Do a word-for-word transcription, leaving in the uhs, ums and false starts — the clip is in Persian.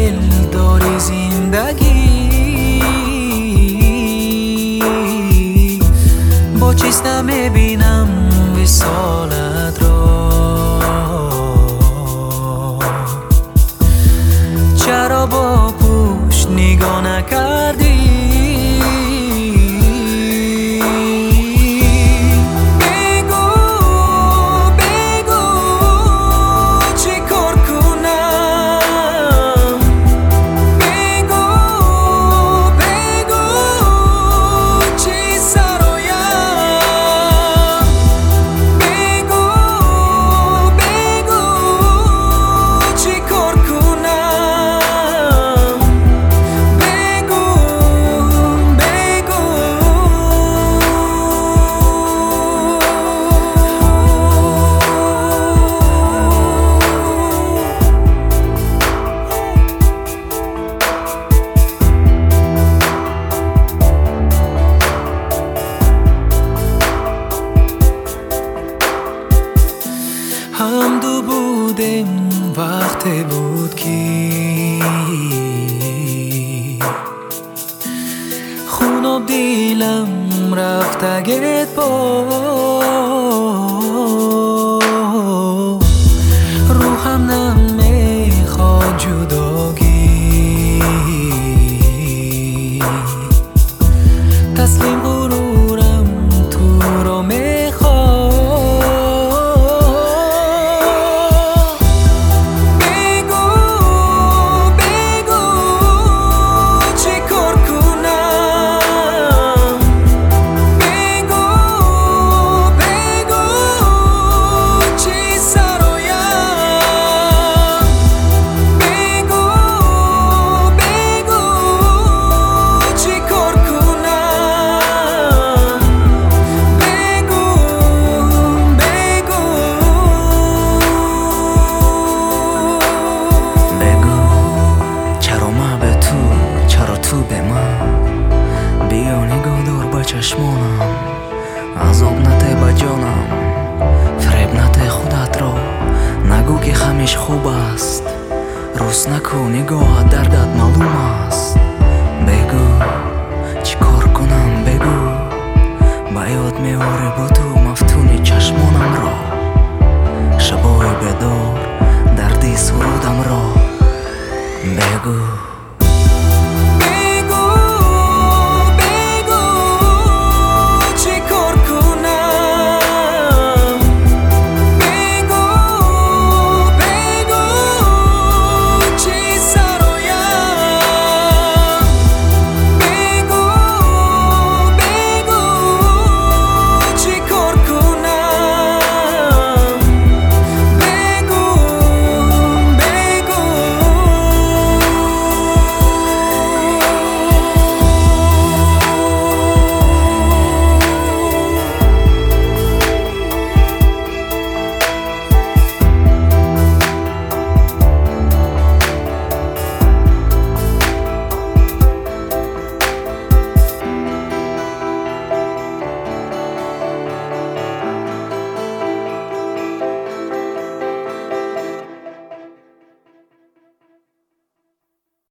دل داری زندگی، با چیست نمیبینم وصالت را. چرا با پشت نگاه نکردی؟ هم دو بودیم وقتی بود که خوناب دیلم رفت گرد با روحم نمیخواد جداگی، تسلیم غرورم تو را میخواد. چشمانم عذاب نده با جانم، فریب نده خودت را، نگو که همیشه خوب است، روز نکو نگاه دردت معلوم است. بگو چی کار کنم بگو، با یاد میاره با تو مفتون چشمانم را، شبای بدار دردی سرودم را. بگو